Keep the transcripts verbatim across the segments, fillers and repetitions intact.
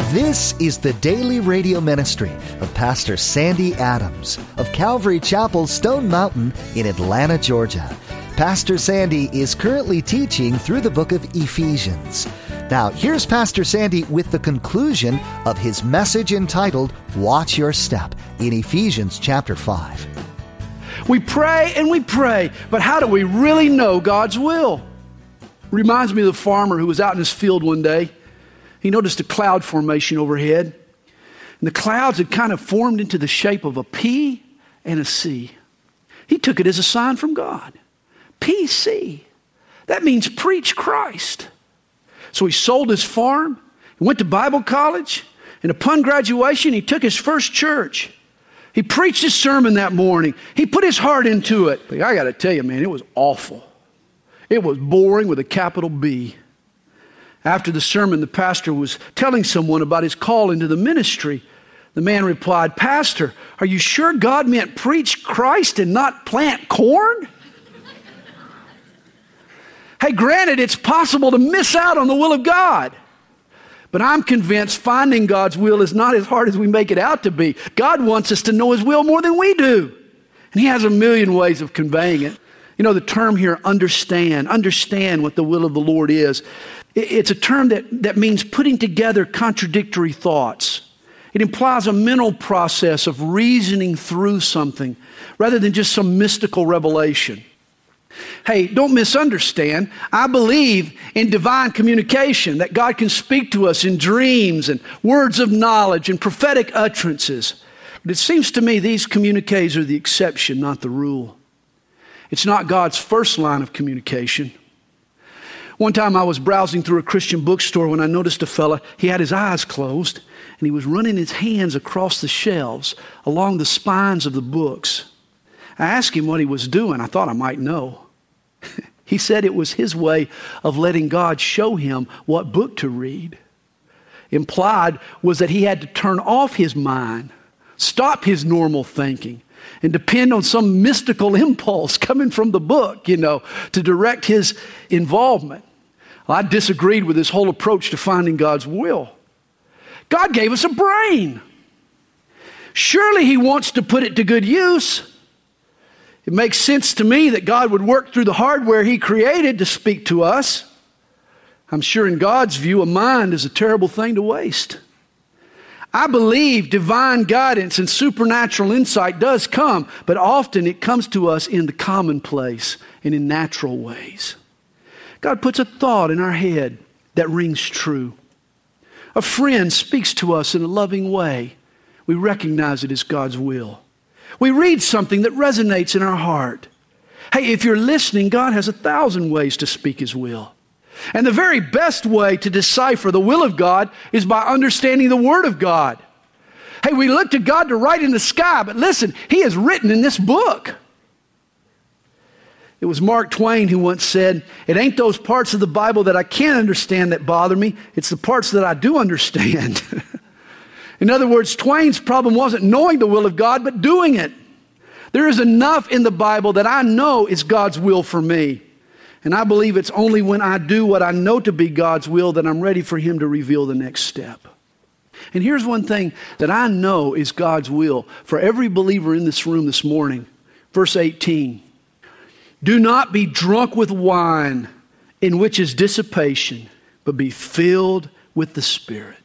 This is the daily radio ministry of Pastor Sandy Adams of Calvary Chapel, Stone Mountain in Atlanta, Georgia. Pastor Sandy is currently teaching through the book of Ephesians. Now, here's Pastor Sandy with the conclusion of his message entitled, Watch Your Step, in Ephesians chapter five. We pray and we pray, but how do we really know God's will? Reminds me of the farmer who was out in his field one day. He noticed a cloud formation overhead, and the clouds had kind of formed into the shape of a P and a C. He took it as a sign from God. P C. That means preach Christ. So he sold his farm, he went to Bible college, and upon graduation, he took his first church. He preached his sermon that morning. He put his heart into it. But I got to tell you, man, it was awful. It was boring with a capital B. After the sermon, the pastor was telling someone about his call into the ministry. The man replied, "Pastor, are you sure God meant preach Christ and not plant corn?" Hey, granted, it's possible to miss out on the will of God. But I'm convinced finding God's will is not as hard as we make it out to be. God wants us to know His will more than we do. And He has a million ways of conveying it. You know, the term here, understand. Understand what the will of the Lord is. It's a term that, that means putting together contradictory thoughts. It implies a mental process of reasoning through something rather than just some mystical revelation. Hey, don't misunderstand. I believe in divine communication, that God can speak to us in dreams and words of knowledge and prophetic utterances. But it seems to me these communiques are the exception, not the rule. It's not God's first line of communication. One time I was browsing through a Christian bookstore when I noticed a fella, he had his eyes closed, and he was running his hands across the shelves along the spines of the books. I asked him what he was doing. I thought I might know. He said it was his way of letting God show him what book to read. Implied was that he had to turn off his mind, stop his normal thinking, and depend on some mystical impulse coming from the book, you know, to direct his involvement. Well, I disagreed with this whole approach to finding God's will. God gave us a brain. Surely He wants to put it to good use. It makes sense to me that God would work through the hardware He created to speak to us. I'm sure in God's view, a mind is a terrible thing to waste. I believe divine guidance and supernatural insight does come, but often it comes to us in the commonplace and in natural ways. God puts a thought in our head that rings true. A friend speaks to us in a loving way. We recognize it as God's will. We read something that resonates in our heart. Hey, if you're listening, God has a thousand ways to speak His will. And the very best way to decipher the will of God is by understanding the Word of God. Hey, we look to God to write in the sky, but listen, He has written in this book. It was Mark Twain who once said, "It ain't those parts of the Bible that I can't understand that bother me, it's the parts that I do understand." In other words, Twain's problem wasn't knowing the will of God, but doing it. There is enough in the Bible that I know is God's will for me. And I believe it's only when I do what I know to be God's will that I'm ready for Him to reveal the next step. And here's one thing that I know is God's will for every believer in this room this morning. Verse eighteen, "Do not be drunk with wine, in which is dissipation, but be filled with the Spirit."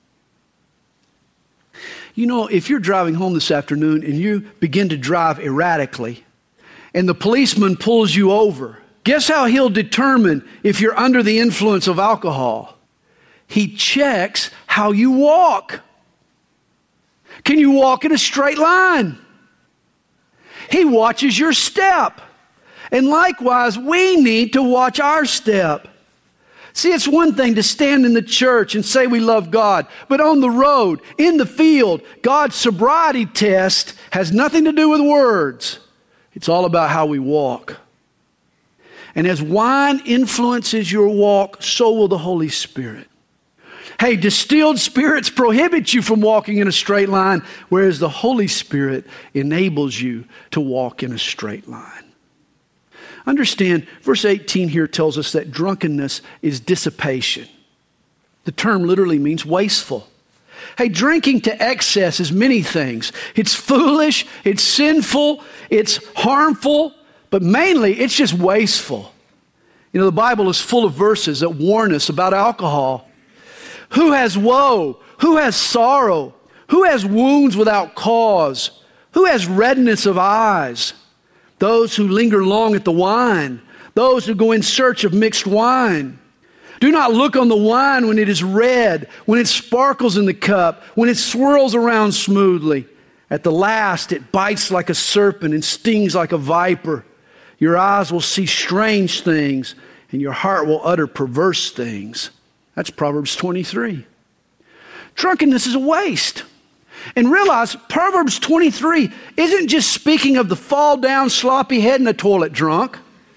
You know, if you're driving home this afternoon and you begin to drive erratically, and the policeman pulls you over, guess how he'll determine if you're under the influence of alcohol? He checks how you walk. Can you walk in a straight line? He watches your step. And likewise, we need to watch our step. See, it's one thing to stand in the church and say we love God, but on the road, in the field, God's sobriety test has nothing to do with words. It's all about how we walk. And as wine influences your walk, so will the Holy Spirit. Hey, distilled spirits prohibit you from walking in a straight line, whereas the Holy Spirit enables you to walk in a straight line. Understand, verse eighteen here tells us that drunkenness is dissipation. The term literally means wasteful. Hey, drinking to excess is many things. It's foolish, it's sinful, it's harmful, but mainly it's just wasteful. You know, the Bible is full of verses that warn us about alcohol. Who has woe? Who has sorrow? Who has wounds without cause? Who has redness of eyes? Those who linger long at the wine. Those who go in search of mixed wine. Do not look on the wine when it is red, when it sparkles in the cup, when it swirls around smoothly. At the last, it bites like a serpent and stings like a viper. Your eyes will see strange things, and your heart will utter perverse things. That's Proverbs twenty-three. Drunkenness is a waste. And realize Proverbs twenty-three isn't just speaking of the fall down, sloppy head in a toilet drunk.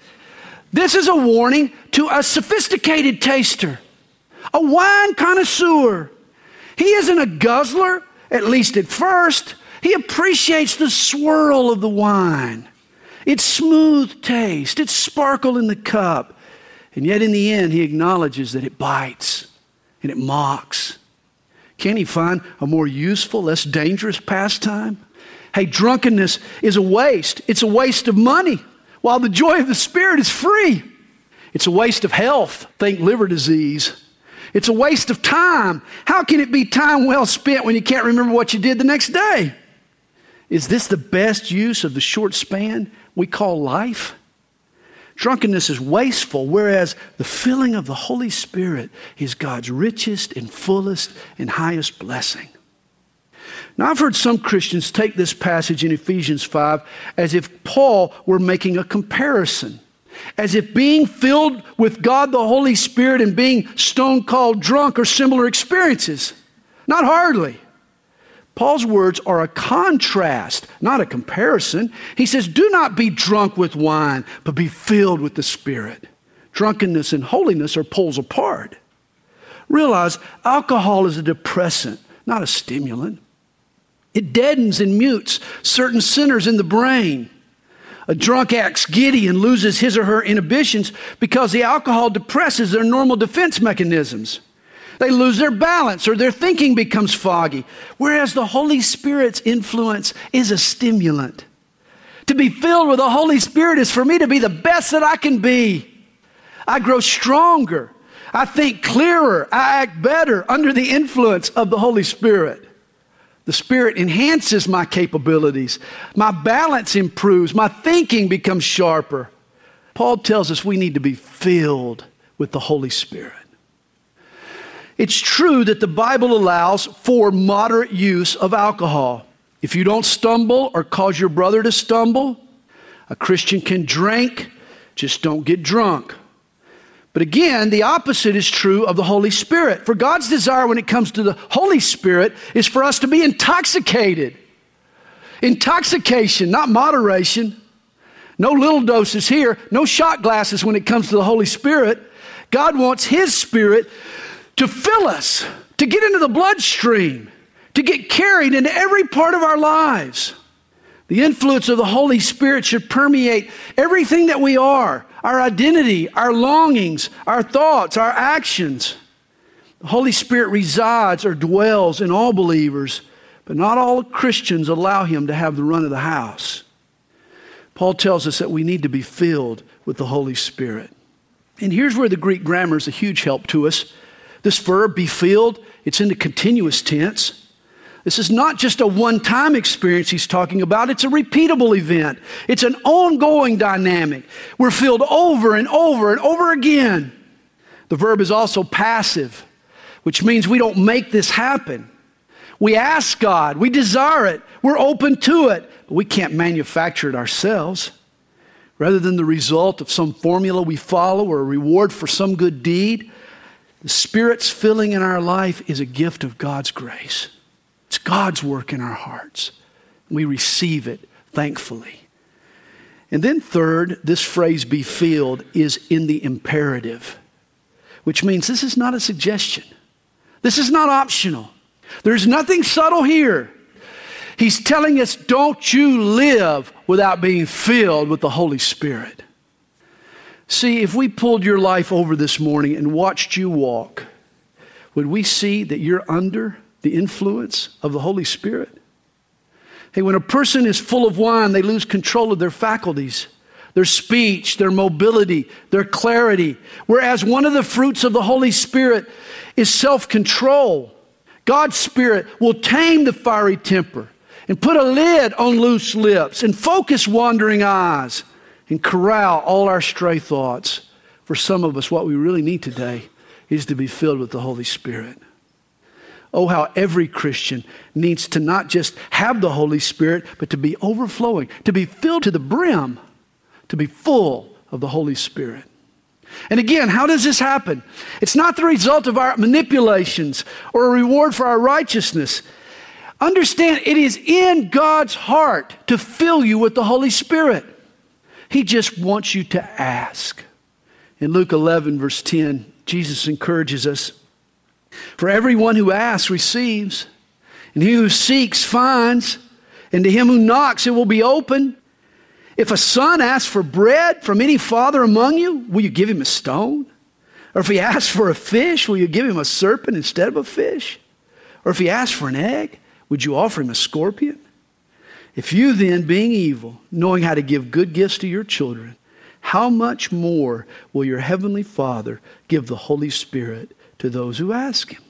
This is a warning to a sophisticated taster, a wine connoisseur. He isn't a guzzler, at least at first. He appreciates the swirl of the wine, its smooth taste, its sparkle in the cup. And yet in the end, he acknowledges that it bites and it mocks. Can he find a more useful, less dangerous pastime? Hey, drunkenness is a waste. It's a waste of money, while the joy of the Spirit is free. It's a waste of health. Think liver disease. It's a waste of time. How can it be time well spent when you can't remember what you did the next day? Is this the best use of the short span we call life? Drunkenness is wasteful, whereas the filling of the Holy Spirit is God's richest and fullest and highest blessing. Now, I've heard some Christians take this passage in Ephesians five as if Paul were making a comparison, as if being filled with God the Holy Spirit and being stone-cold drunk are similar experiences. Not hardly. Paul's words are a contrast, not a comparison. He says, do not be drunk with wine, but be filled with the Spirit. Drunkenness and holiness are poles apart. Realize alcohol is a depressant, not a stimulant. It deadens and mutes certain centers in the brain. A drunk acts giddy and loses his or her inhibitions because the alcohol depresses their normal defense mechanisms. They lose their balance or their thinking becomes foggy, whereas the Holy Spirit's influence is a stimulant. To be filled with the Holy Spirit is for me to be the best that I can be. I grow stronger. I think clearer. I act better under the influence of the Holy Spirit. The Spirit enhances my capabilities. My balance improves. My thinking becomes sharper. Paul tells us we need to be filled with the Holy Spirit. It's true that the Bible allows for moderate use of alcohol. If you don't stumble or cause your brother to stumble, a Christian can drink, just don't get drunk. But again, the opposite is true of the Holy Spirit. For God's desire when it comes to the Holy Spirit is for us to be intoxicated. Intoxication, not moderation. No little doses here, no shot glasses when it comes to the Holy Spirit. God wants His Spirit to fill us, to get into the bloodstream, to get carried into every part of our lives. The influence of the Holy Spirit should permeate everything that we are, our identity, our longings, our thoughts, our actions. The Holy Spirit resides or dwells in all believers, but not all Christians allow Him to have the run of the house. Paul tells us that we need to be filled with the Holy Spirit. And here's where the Greek grammar is a huge help to us. This verb, be filled, it's in the continuous tense. This is not just a one-time experience he's talking about. It's a repeatable event. It's an ongoing dynamic. We're filled over and over and over again. The verb is also passive, which means we don't make this happen. We ask God. We desire it. We're open to it. But we can't manufacture it ourselves. Rather than the result of some formula we follow or a reward for some good deed, the Spirit's filling in our life is a gift of God's grace. It's God's work in our hearts. We receive it thankfully. And then third, this phrase, be filled, is in the imperative, which means this is not a suggestion. This is not optional. There's nothing subtle here. He's telling us, don't you live without being filled with the Holy Spirit. See, if we pulled your life over this morning and watched you walk, would we see that you're under the influence of the Holy Spirit? Hey, when a person is full of wine, they lose control of their faculties, their speech, their mobility, their clarity. Whereas one of the fruits of the Holy Spirit is self-control. God's Spirit will tame the fiery temper and put a lid on loose lips and focus wandering eyes and corral all our stray thoughts. For some of us, what we really need today is to be filled with the Holy Spirit. Oh, how every Christian needs to not just have the Holy Spirit, but to be overflowing, to be filled to the brim, to be full of the Holy Spirit. And again, how does this happen? It's not the result of our manipulations or a reward for our righteousness. Understand, it is in God's heart to fill you with the Holy Spirit. He just wants you to ask. In Luke eleven, verse ten, Jesus encourages us, "For everyone who asks receives, and he who seeks finds, and to him who knocks it will be open. If a son asks for bread from any father among you, will you give him a stone? Or if he asks for a fish, will you give him a serpent instead of a fish? Or if he asks for an egg, would you offer him a scorpion? If you then, being evil, knowing how to give good gifts to your children, how much more will your heavenly Father give the Holy Spirit to those who ask him?"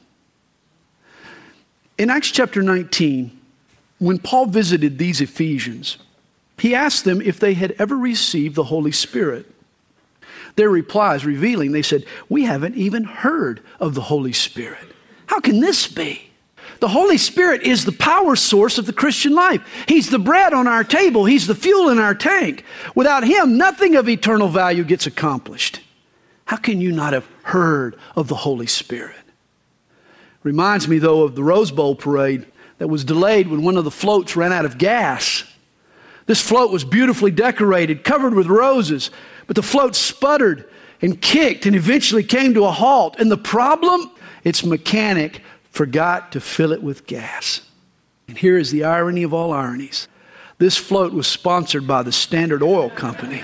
In Acts chapter nineteen, when Paul visited these Ephesians, he asked them if they had ever received the Holy Spirit. Their reply is revealing. They said, "We haven't even heard of the Holy Spirit. How can this be?" The Holy Spirit is the power source of the Christian life. He's the bread on our table. He's the fuel in our tank. Without him, nothing of eternal value gets accomplished. How can you not have heard of the Holy Spirit? Reminds me, though, of the Rose Bowl parade that was delayed when one of the floats ran out of gas. This float was beautifully decorated, covered with roses, but the float sputtered and kicked and eventually came to a halt. And the problem? Its mechanic forgot to fill it with gas. And here is the irony of all ironies. This float was sponsored by the Standard Oil Company,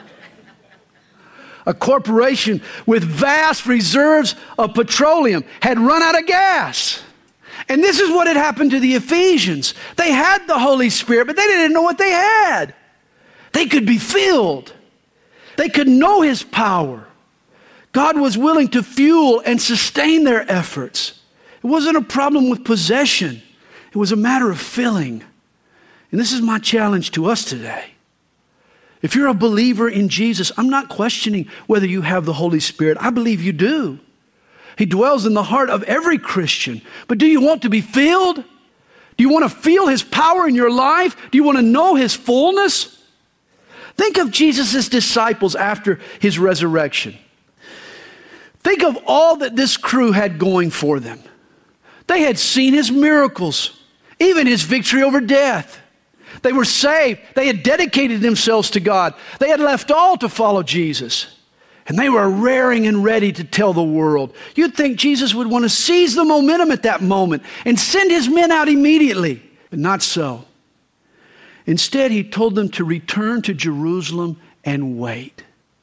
a corporation with vast reserves of petroleum had run out of gas. And this is what had happened to the Ephesians. They had the Holy Spirit, but they didn't know what they had. They could be filled. They could know his power. God was willing to fuel and sustain their efforts. It wasn't a problem with possession. It was a matter of filling. And this is my challenge to us today. If you're a believer in Jesus, I'm not questioning whether you have the Holy Spirit. I believe you do. He dwells in the heart of every Christian. But do you want to be filled? Do you want to feel his power in your life? Do you want to know his fullness? Think of Jesus' disciples after his resurrection. Think of all that this crew had going for them. They had seen his miracles, even his victory over death. They were saved. They had dedicated themselves to God. They had left all to follow Jesus. And they were raring and ready to tell the world. You'd think Jesus would want to seize the momentum at that moment and send his men out immediately. But not so. Instead, he told them to return to Jerusalem and wait.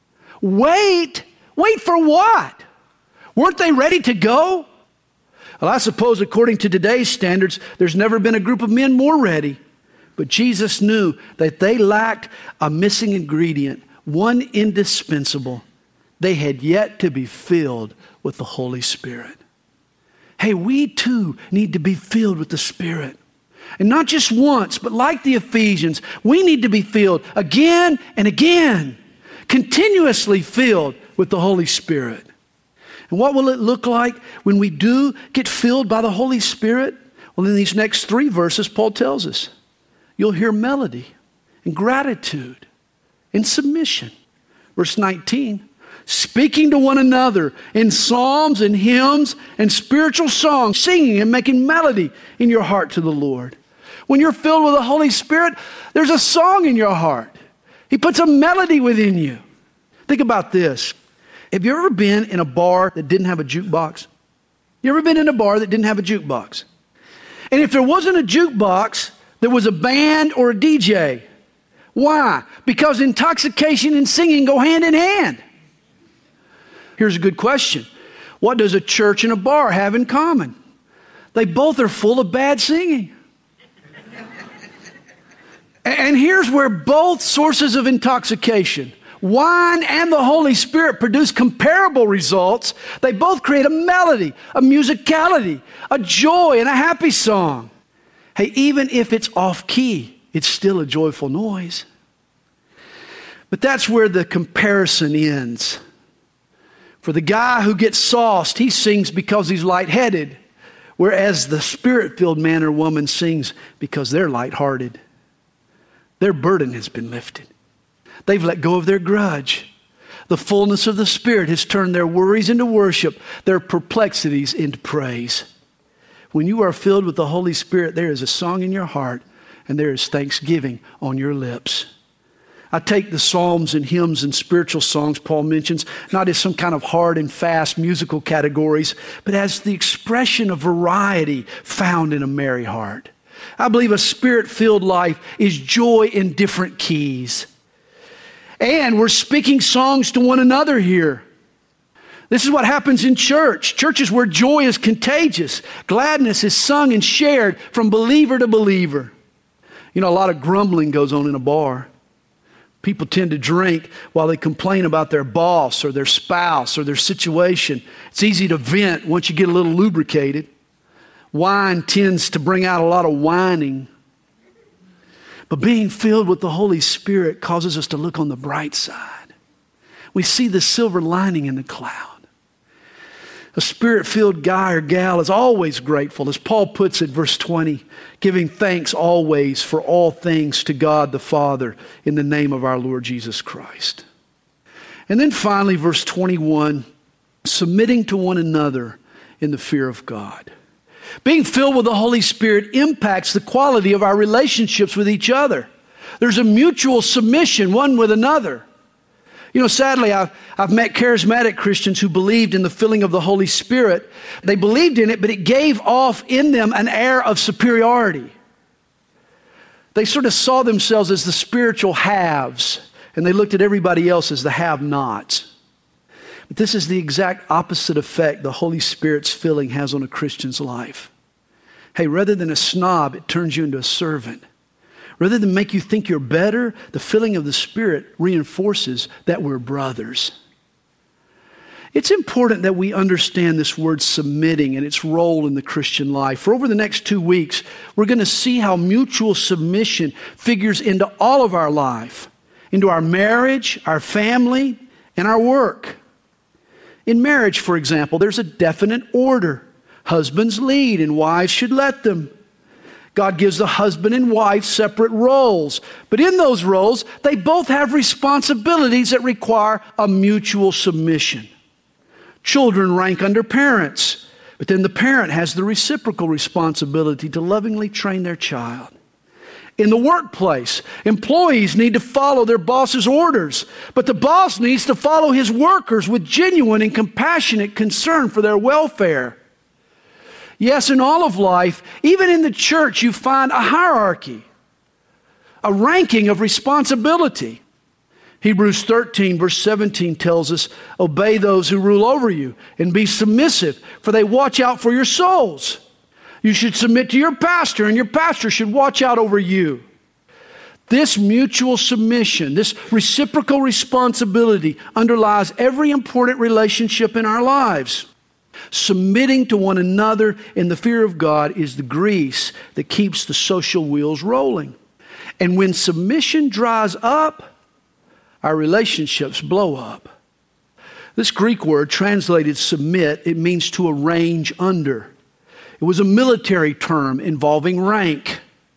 Wait? Wait for what? Weren't they ready to go? Well, I suppose according to today's standards, there's never been a group of men more ready. But Jesus knew that they lacked a missing ingredient, one indispensable. They had yet to be filled with the Holy Spirit. Hey, we too need to be filled with the Spirit. And not just once, but like the Ephesians, we need to be filled again and again, continuously filled with the Holy Spirit. And what will it look like when we do get filled by the Holy Spirit? Well, in these next three verses, Paul tells us, you'll hear melody and gratitude and submission. Verse nineteen, speaking to one another in psalms and hymns and spiritual songs, singing and making melody in your heart to the Lord. When you're filled with the Holy Spirit, there's a song in your heart. He puts a melody within you. Think about this. Have you ever been in a bar that didn't have a jukebox? You ever been in a bar that didn't have a jukebox? And if there wasn't a jukebox, there was a band or a D J. Why? Because intoxication and singing go hand in hand. Here's a good question. What does a church and a bar have in common? They both are full of bad singing. And here's where both sources of intoxication, wine and the Holy Spirit, produce comparable results. They both create a melody, a musicality, a joy, and a happy song. Hey, even if it's off key, it's still a joyful noise. But that's where the comparison ends. For the guy who gets sauced, he sings because he's lightheaded, whereas the Spirit-filled man or woman sings because they're lighthearted. Their burden has been lifted. They've let go of their grudge. The fullness of the Spirit has turned their worries into worship, their perplexities into praise. When you are filled with the Holy Spirit, there is a song in your heart and there is thanksgiving on your lips. I take the psalms and hymns and spiritual songs Paul mentions not as some kind of hard and fast musical categories, but as the expression of variety found in a merry heart. I believe a Spirit-filled life is joy in different keys. And we're speaking songs to one another here. This is what happens in church. Church is where joy is contagious. Gladness is sung and shared from believer to believer. You know, a lot of grumbling goes on in a bar. People tend to drink while they complain about their boss or their spouse or their situation. It's easy to vent once you get a little lubricated. Wine tends to bring out a lot of whining. But being filled with the Holy Spirit causes us to look on the bright side. We see the silver lining in the cloud. A Spirit-filled guy or gal is always grateful, as Paul puts it, verse twenty, giving thanks always for all things to God the Father in the name of our Lord Jesus Christ. And then finally, verse twenty-one, submitting to one another in the fear of God. Being filled with the Holy Spirit impacts the quality of our relationships with each other. There's a mutual submission one with another. You know, sadly, I've, I've met charismatic Christians who believed in the filling of the Holy Spirit. They believed in it, but it gave off in them an air of superiority. They sort of saw themselves as the spiritual haves, and they looked at everybody else as the have-nots. But this is the exact opposite effect the Holy Spirit's filling has on a Christian's life. Hey, rather than a snob, it turns you into a servant. Rather than make you think you're better, the filling of the Spirit reinforces that we're brothers. It's important that we understand this word submitting and its role in the Christian life. For over the next two weeks, we're going to see how mutual submission figures into all of our life, into our marriage, our family, and our work. In marriage, for example, there's a definite order. Husbands lead and wives should let them. God gives the husband and wife separate roles. But in those roles, they both have responsibilities that require a mutual submission. Children rank under parents, but then the parent has the reciprocal responsibility to lovingly train their child. In the workplace, employees need to follow their boss's orders, but the boss needs to follow his workers with genuine and compassionate concern for their welfare. Yes, in all of life, even in the church, you find a hierarchy, a ranking of responsibility. Hebrews thirteen, verse seventeen tells us, obey those who rule over you and be submissive, for they watch out for your souls. You should submit to your pastor, and your pastor should watch out over you. This mutual submission, this reciprocal responsibility underlies every important relationship in our lives. Submitting to one another in the fear of God is the grease that keeps the social wheels rolling. And when submission dries up, our relationships blow up. This Greek word translated submit, it means to arrange under. It was a military term involving rank.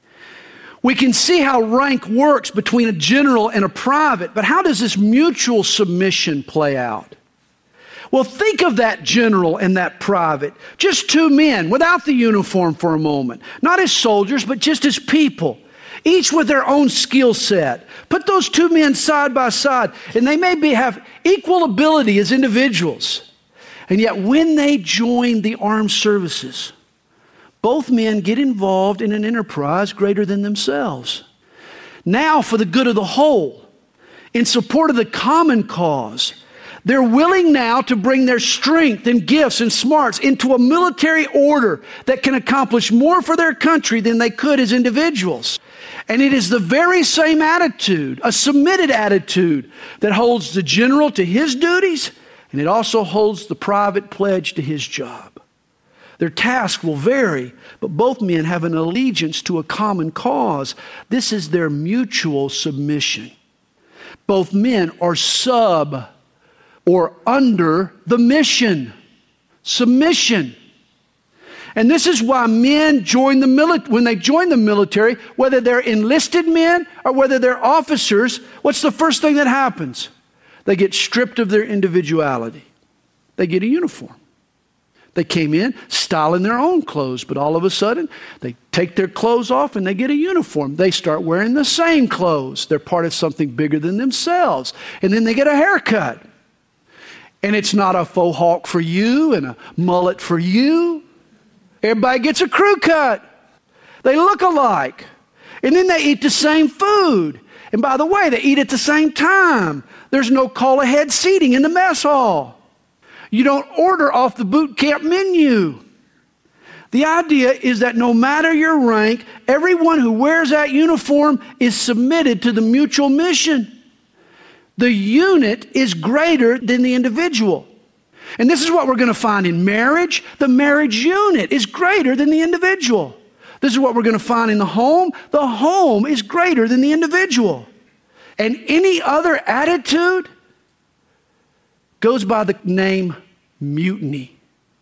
We can see how rank works between a general and a private, but how does this mutual submission play out? Well, think of that general and that private, just two men without the uniform for a moment, not as soldiers, but just as people, each with their own skill set. Put those two men side by side, and they may be, have equal ability as individuals. And yet when they join the armed services, both men get involved in an enterprise greater than themselves. Now, for the good of the whole, in support of the common cause, They're willing now to bring their strength and gifts and smarts into a military order that can accomplish more for their country than they could as individuals. And it is the very same attitude, a submitted attitude, that holds the general to his duties, and it also holds the private pledge to his job. Their task will vary, but both men have an allegiance to a common cause. This is their mutual submission. Both men are sub or under the mission. Submission. And this is why men join the military. When they join the military, whether they're enlisted men or whether they're officers, what's the first thing that happens? They get stripped of their individuality. They get a uniform. They came in styling their own clothes, but all of a sudden, they take their clothes off and they get a uniform. They start wearing the same clothes. They're part of something bigger than themselves. And then they get a haircut. And it's not a faux hawk for you and a mullet for you. Everybody gets a crew cut. They look alike. And then they eat the same food. And by the way, they eat at the same time. There's no call ahead seating in the mess hall. You don't order off the boot camp menu. The idea is that no matter your rank, everyone who wears that uniform is submitted to the mutual mission. The unit is greater than the individual. And this is what we're going to find in marriage. The marriage unit is greater than the individual. This is what we're going to find in the home. The home is greater than the individual. And any other attitude goes by the name mutiny.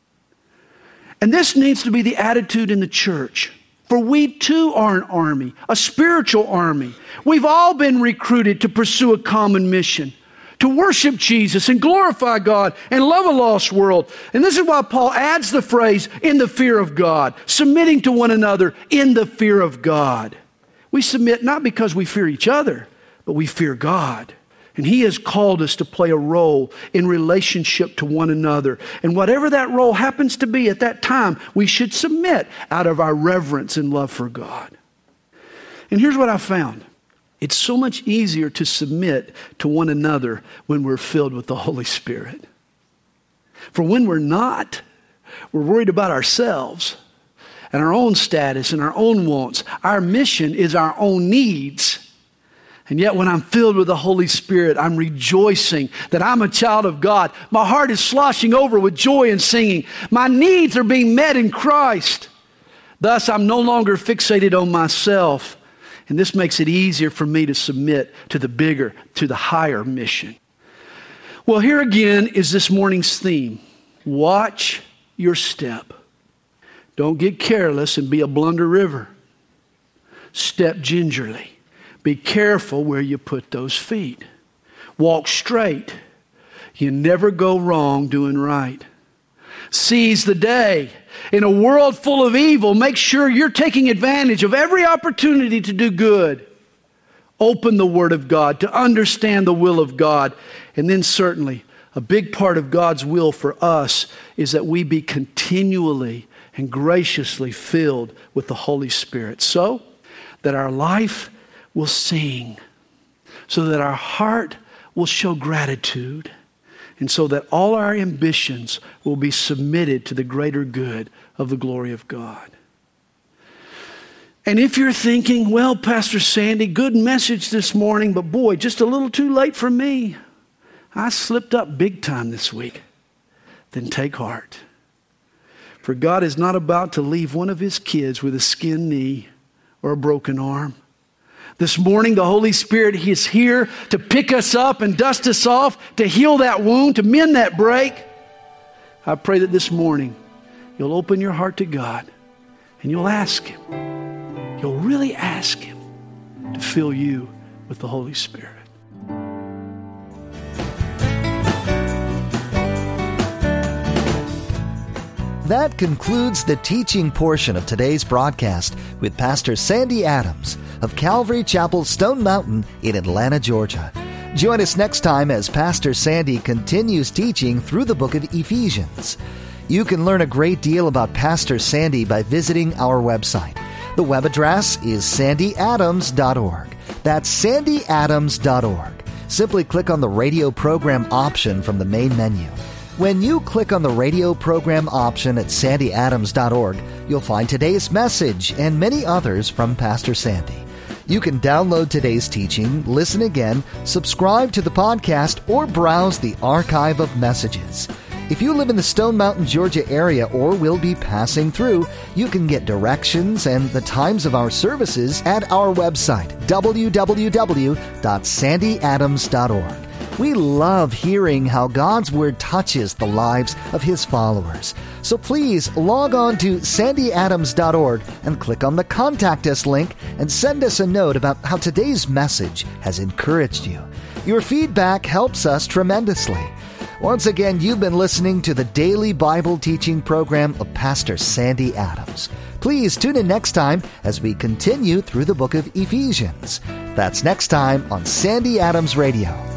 And this needs to be the attitude in the church. For we too are an army, a spiritual army. We've all been recruited to pursue a common mission, to worship Jesus and glorify God and love a lost world. And this is why Paul adds the phrase, in the fear of God, submitting to one another in the fear of God. We submit not because we fear each other, but we fear God. And He has called us to play a role in relationship to one another. And whatever that role happens to be at that time, we should submit out of our reverence and love for God. And here's what I found. It's so much easier to submit to one another when we're filled with the Holy Spirit. For when we're not, we're worried about ourselves and our own status and our own wants. Our mission is our own needs. And yet when I'm filled with the Holy Spirit, I'm rejoicing that I'm a child of God. My heart is sloshing over with joy and singing. My needs are being met in Christ. Thus, I'm no longer fixated on myself. And this makes it easier for me to submit to the bigger, to the higher mission. Well, here again is this morning's theme. Watch your step. Don't get careless and be a blunder river. Step gingerly. Be careful where you put those feet. Walk straight. You never go wrong doing right. Seize the day. In a world full of evil, make sure you're taking advantage of every opportunity to do good. Open the Word of God to understand the will of God. And then certainly, a big part of God's will for us is that we be continually and graciously filled with the Holy Spirit, so that our life will sing, so that our heart will show gratitude, and so that all our ambitions will be submitted to the greater good of the glory of God. And if you're thinking, well, Pastor Sandy, good message this morning, but boy, just a little too late for me. I slipped up big time this week. Then take heart. For God is not about to leave one of His kids with a skinned knee or a broken arm. This morning, the Holy Spirit is here to pick us up and dust us off, to heal that wound, to mend that break. I pray that this morning you'll open your heart to God and you'll ask Him. You'll really ask Him to fill you with the Holy Spirit. That concludes the teaching portion of today's broadcast with Pastor Sandy Adams of Calvary Chapel, Stone Mountain in Atlanta, Georgia. Join us next time as Pastor Sandy continues teaching through the book of Ephesians. You can learn a great deal about Pastor Sandy by visiting our website. The web address is sandy adams dot org. That's sandy adams dot org. Simply click on the radio program option from the main menu. When you click on the radio program option at sandy adams dot org, you'll find today's message and many others from Pastor Sandy. You can download today's teaching, listen again, subscribe to the podcast, or browse the archive of messages. If you live in the Stone Mountain, Georgia area or will be passing through, you can get directions and the times of our services at our website, w w w dot sandy adams dot org. We love hearing how God's Word touches the lives of His followers. So please log on to sandy adams dot org and click on the Contact Us link and send us a note about how today's message has encouraged you. Your feedback helps us tremendously. Once again, you've been listening to the daily Bible teaching program of Pastor Sandy Adams. Please tune in next time as we continue through the book of Ephesians. That's next time on Sandy Adams Radio.